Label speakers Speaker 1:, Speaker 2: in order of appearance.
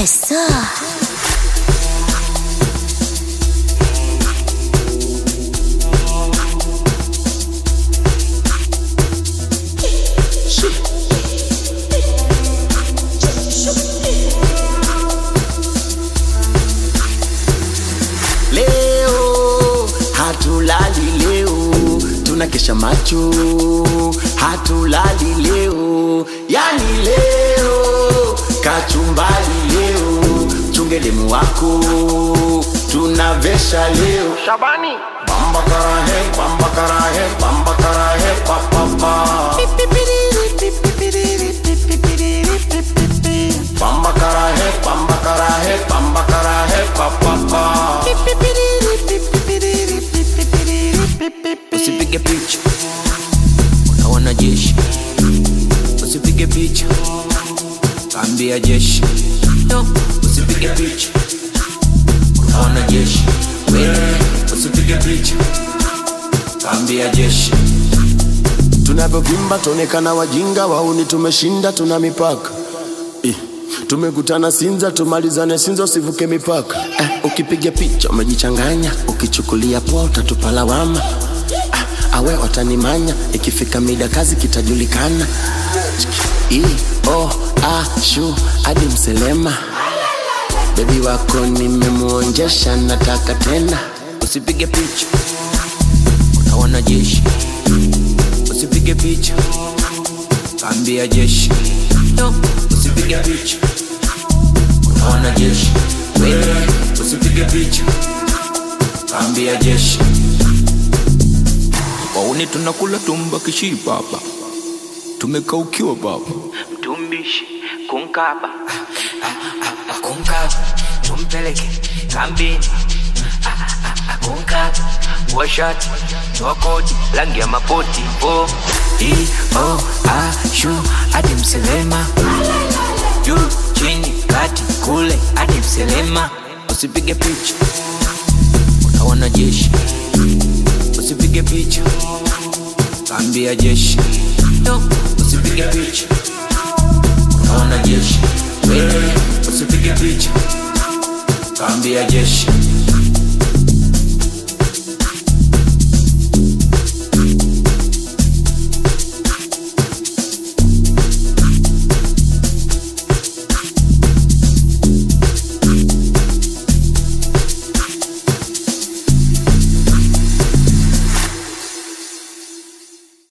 Speaker 1: Esa.
Speaker 2: Leo hatulali, leo tunakesha macho, hatulali leo, yani leo kachumbali, leo chungelemu wako tunavesha leo. Shabani bamba karahe, bamba karahe, bamba karahe, pa pa pa. Bamba karahe, bamba karahe, bamba karahe, pa pa pa.
Speaker 3: Usipige picha unaona jeshi, usipige picha kaambia jeshi, no. Usipige picha unaona jeshi, wewe usipige picha kaambia jeshi.
Speaker 2: Tunapovimba tuonekana wajinga, wauni tumeshinda, tuna mipaka. Tumekutana Sinza, tumalizane Sinza, usivuke mipaka. Ukipiga picha umejichanganya, ukichukulia poa utatupa lawama. Awe watanimanya, ikifika mida kazi kitajulikana. Shu hadi Mselema, baby wako nimemuonjesha, nataka tena.
Speaker 3: Usipige picha unaona jeshi, usipige picha kaambia jeshi, no. Usipige picha unaona jeshi, wewe usipige picha kaambia jeshi. Waone tunakula tumba kishipa hapa, tumekaukiwa baba. Mtumbishi kunkaba kunkaba, tumpeleke kambini kunkaba, washati wakoti rangi ya mapoti po. Shu hadi Mselema, juu chini kati kule hadi Mselema. Usipige picha unaona jeshi, usipige picha kaambia jeshi, no. Usipige picha unaona jeshi, wewe usipige picha kaambia jeshi.